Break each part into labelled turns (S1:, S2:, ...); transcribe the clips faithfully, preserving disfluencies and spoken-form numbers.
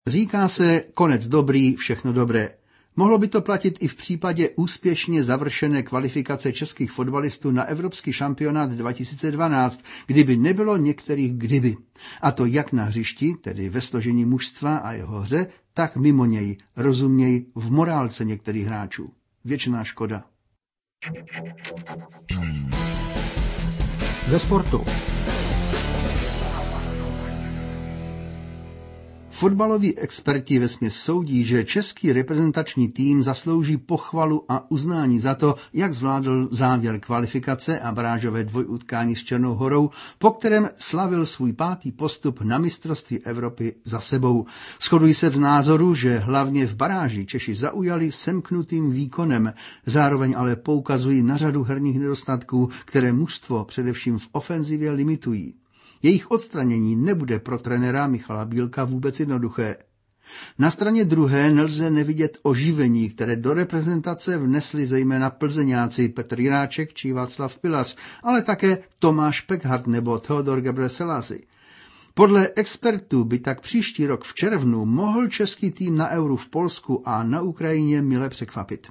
S1: Říká se konec dobrý, všechno dobré. Mohlo by to platit i v případě úspěšně završené kvalifikace českých fotbalistů na Evropský šampionát dva tisíce dvanáct, kdyby nebylo některých kdyby. A to jak na hřišti, tedy ve složení mužstva a jeho hře, tak mimo něj, rozuměj v morálce některých hráčů. Věčná škoda.
S2: Ze sportu.
S1: Fotbaloví experti vesměs soudí, že český reprezentační tým zaslouží pochvalu a uznání za to, jak zvládl závěr kvalifikace a barážové dvojutkání s Černou Horou, po kterém slavil svůj pátý postup na mistrovství Evropy za sebou. Shodují se v názoru, že hlavně v baráži Češi zaujali semknutým výkonem, zároveň ale poukazují na řadu herních nedostatků, které mužstvo především v ofenzivě limitují. Jejich odstranění nebude pro trenéra Michala Bílka vůbec jednoduché. Na straně druhé nelze nevidět oživení, které do reprezentace vnesli zejména plzeňáci Petr Jiráček či Václav Pilař, ale také Tomáš Pekhart nebo Theodor Gebrselassie. Podle expertů by tak příští rok v červnu mohl český tým na Euru v Polsku a na Ukrajině mile překvapit.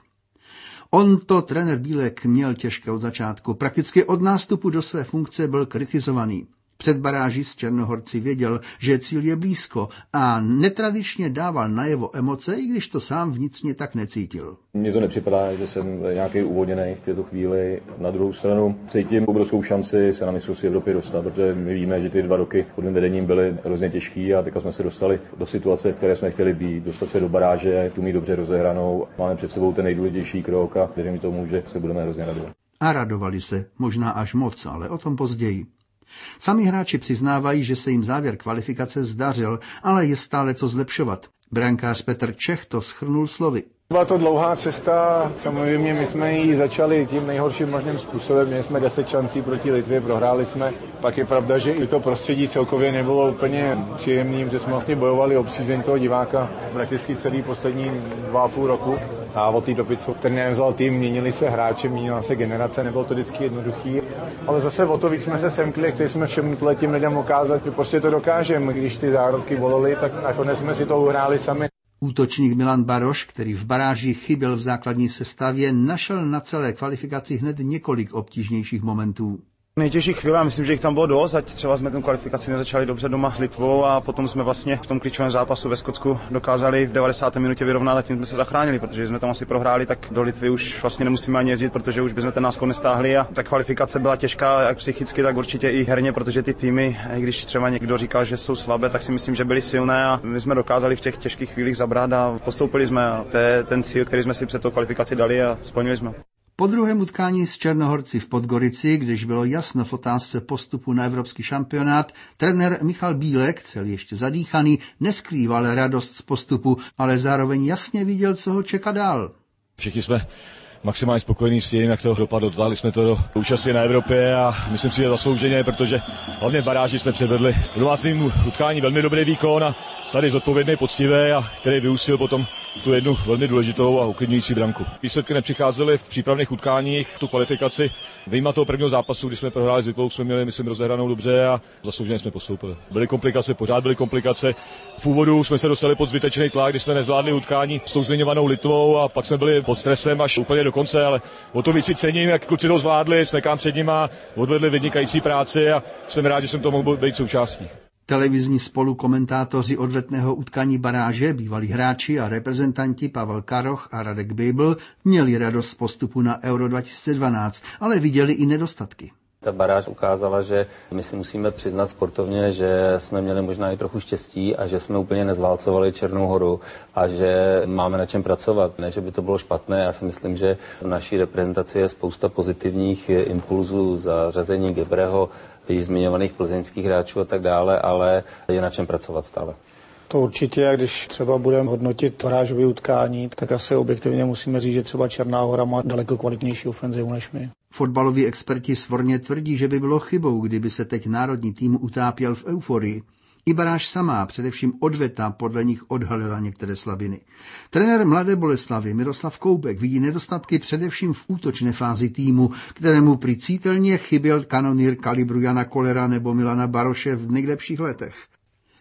S1: On to trenér Bílek měl těžké od začátku. Prakticky od nástupu do své funkce byl kritizovaný. Před baráží s Černohorci věděl, že cíl je blízko a netradičně dával najevo emoce, i když to sám vnitřně tak necítil.
S3: Mně to nepřipadá, že jsem nějaký uvolněný v této chvíli. Na druhou stranu cítím obrovskou šanci se na mistrovství Evropy dostat, protože my víme, že ty dva roky pod mým vedením byly hrozně těžký a teďka jsme se dostali do situace, v které jsme chtěli být, dostat se do baráže, tu mít dobře rozehranou. Máme před sebou ten nejdůležitější krok a věřím tomu, že se budeme hrozně radovat.
S1: A radovali se, možná až moc, ale o tom později. Sami hráči přiznávají, že se jim závěr kvalifikace zdařil, ale je stále co zlepšovat. Brankář Petr Čech to shrnul slovy.
S4: Byla to dlouhá cesta, samozřejmě my jsme ji začali tím nejhorším možným způsobem, měli jsme deset šancí proti Litvě, prohráli jsme, pak je pravda, že i to prostředí celkově nebylo úplně příjemným, že jsme vlastně bojovali o přízeň toho diváka prakticky celý poslední dva a půl roku a od té doby, co trenér vzal tým, měnili se hráči, měnila se generace, nebylo to vždycky jednoduchý, ale zase o to víc jsme se semkli, chtěli jsme všem těm lidem ukázat, že prostě to dokážeme, když ty zárodky bolely, tak nakonec jsme si to uhráli sami.
S1: Útočník Milan Baroš, který v baráži chyběl v základní sestavě, našel na celé kvalifikaci hned několik obtížnějších momentů.
S5: Nejtěžší chvíle, já myslím, že jich tam bylo dost, ať třeba jsme ten kvalifikaci nezačali dobře doma s Litvou a potom jsme vlastně v tom klíčovém zápasu ve Skotsku dokázali v devadesáté minutě vyrovnat a tím jsme se zachránili, protože jsme tam asi prohráli, tak do Litvy už vlastně nemusíme ani jezdit, protože už bychom ten náskok nestáhli a ta kvalifikace byla těžká jak psychicky, tak určitě i herně, protože ty týmy, i když třeba někdo říkal, že jsou slabé, tak si myslím, že byly silné a my jsme dokázali v těch těžkých chvílích zabrat a postoupili jsme a to je ten cíl, který jsme si před tou kvalifikací dali a splnili jsme.
S1: Po druhém utkání s Černohorci v Podgorici, když bylo jasno v otázce postupu na evropský šampionát, trenér Michal Bílek, celý ještě zadýchaný, neskrýval radost z postupu, ale zároveň jasně viděl, co ho čeká dál.
S3: Všichni jsme maximálně spokojení s tím, jak to dopadlo. Dotáhli jsme to do účasti na Evropě a myslím si, že zaslouženě, protože hlavně v baráži jsme předvedli v domácím utkání velmi dobrý výkon a tady zodpovědný, poctivý a který vyústil potom tu jednu velmi důležitou a uklidňující branku. Výsledky nepřicházely v přípravných utkáních, tu kvalifikaci. Vyjma toho prvního zápasu, když jsme prohráli s Litvou, jsme měli, myslím, rozehranou dobře a zaslouženě jsme postoupili. Byly komplikace, pořád byly komplikace. V úvodu jsme se dostali pod zbytečný tlak, když jsme nezvládli utkání s tou zmiňovanou Litvou a pak jsme byli pod stresem až úplně do konce, ale o to víc si cením, jak kluci to zvládli, smekám před nima, odvedli vynikající práci a jsem rád, že jsem to mohl být součástí.
S1: Televizní spolukomentátoři odvetného utkání baráže, bývalí hráči a reprezentanti Pavel Karoch a Radek Bejbl měli radost z postupu na Euro dva tisíce dvanáct, ale viděli i nedostatky.
S6: Ta baráž ukázala, že my si musíme přiznat sportovně, že jsme měli možná i trochu štěstí a že jsme úplně nezválcovali Černou Horu a že máme na čem pracovat. Ne, že by to bylo špatné, já si myslím, že v naší reprezentaci je spousta pozitivních impulzů za řazení Gebreho, již zmiňovaných plzeňských hráčů a tak dále, ale je na čem pracovat stále.
S4: To určitě, a když třeba budeme hodnotit barážové utkání, tak asi objektivně musíme říct, že třeba Černá Hora má daleko kvalitnější ofenzivu než my.
S1: Fotbaloví experti svorně tvrdí, že by bylo chybou, kdyby se teď národní tým utápěl v euforii. I baráž samá, především odveta, podle nich odhalila některé slabiny. Trenér Mladé Boleslavi Miroslav Koubek vidí nedostatky především v útočné fázi týmu, kterému prý cítelně chyběl kanonýr kalibru Jana Kolera nebo Milana Baroše v nejlepších letech.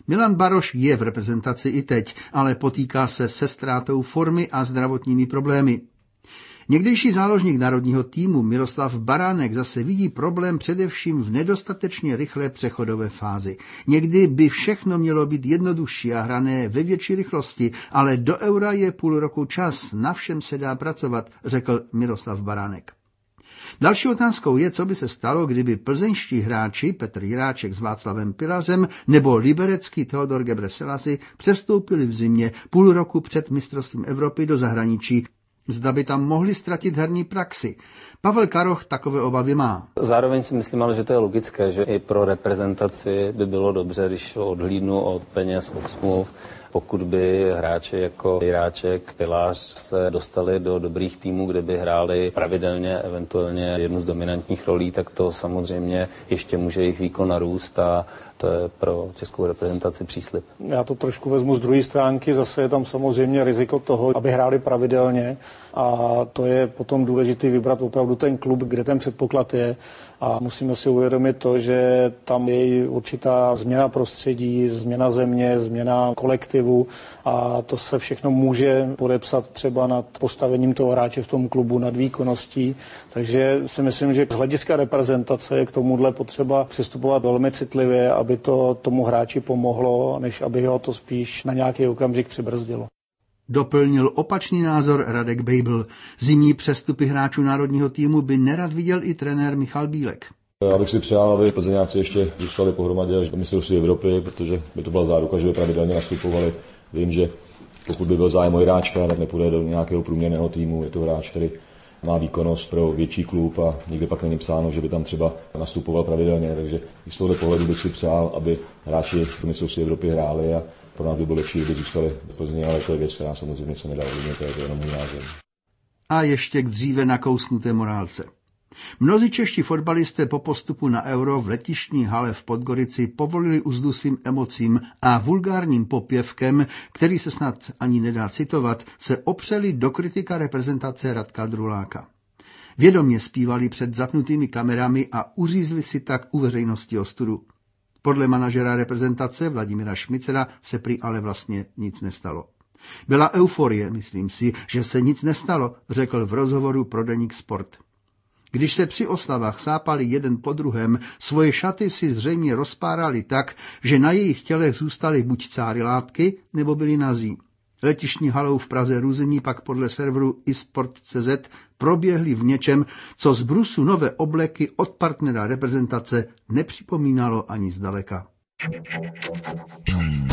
S1: Milan Baroš je v reprezentaci i teď, ale potýká se se ztrátou formy a zdravotními problémy. Někdejší záložník národního týmu Miroslav Baránek zase vidí problém především v nedostatečně rychlé přechodové fázi. Někdy by všechno mělo být jednodušší a hrané ve větší rychlosti, ale do Eura je půl roku čas, na všem se dá pracovat, řekl Miroslav Baránek. Další otázkou je, co by se stalo, kdyby plzeňští hráči Petr Jiráček s Václavem Pilařem nebo liberecký Theodor Gebrselassie přestoupili v zimě půl roku před mistrovstvím Evropy do zahraničí. Zda by tam mohli ztratit herní praxi. Pavel Karoch takové obavy má.
S6: Zároveň si myslím, ale že to je logické, že i pro reprezentaci by bylo dobře, když odhlídnu od peněz, od smluv, pokud by hráči jako Jiráček, Pilář se dostali do dobrých týmů, kde by hráli pravidelně, eventuálně jednu z dominantních rolí, tak to samozřejmě ještě může jejich výkon narůst a to je pro českou reprezentaci příslib.
S2: Já to trošku vezmu z druhé stránky, zase je tam samozřejmě riziko toho, aby hráli pravidelně a to je potom důležité vybrat opravdu ten klub, kde ten předpoklad je a musíme si uvědomit to, že tam je určitá změna prostředí, změna země, změna kolektivu a to se všechno může podepsat třeba nad postavením toho hráče v tom klubu, nad výkonností, takže si myslím, že z hlediska reprezentace je k tomuhle potřeba přistupovat velmi citlivě, aby to tomu hráči pomohlo, než aby ho to spíš na nějaký okamžik přibrzdilo.
S1: Doplnil opačný názor Radek Bejbl. Zimní přestupy hráčů národního týmu by nerad viděl i trenér Michal Bílek.
S3: Já bych si přál, aby Plzeňáci ještě zůstali pohromadě až do mistrovství Evropy, protože by to byla záruka, že by pravidelně nastupovali. Vím, že pokud by byl zájem o Jiráčka, tak nepůjde do nějakého průměrného týmu. Je to hráč, který má výkonnost pro větší klub a nikdy pak není psáno, že by tam třeba nastupoval pravidelně. Takže z tohoto pohledu bych si přál, aby hráči v mistrovství Evropy hráli a pro nás by bylo lepší, kdyby zůstali v Plzni, ale to je věc, která samozřejmě se nedá ovlivnit, to je to jenom můj názor.
S1: A ještě k dříve nakousnuté morálce. Mnozí čeští fotbalisté po postupu na Euro v letištní hale v Podgorici povolili uzdu svým emocím a vulgárním popěvkem, který se snad ani nedá citovat, se opřeli do kritika reprezentace Radka Druláka. Vědomě zpívali před zapnutými kamerami a uřízli si tak u veřejnosti ostudu. Podle manažera reprezentace Vladimíra Šmicera se prý ale vlastně nic nestalo. Byla euforie, myslím si, že se nic nestalo, řekl v rozhovoru pro deník Sport. Když se při oslavách sápali jeden po druhém, svoje šaty si zřejmě rozpárali tak, že na jejich tělech zůstaly buď cáry látky, nebo byli nazí. Letištní halou v Praze Ruzení pak podle serveru isport tečka cé zet proběhly v něčem, co z brusu nové obleky od partnera reprezentace nepřipomínalo ani zdaleka. Hmm.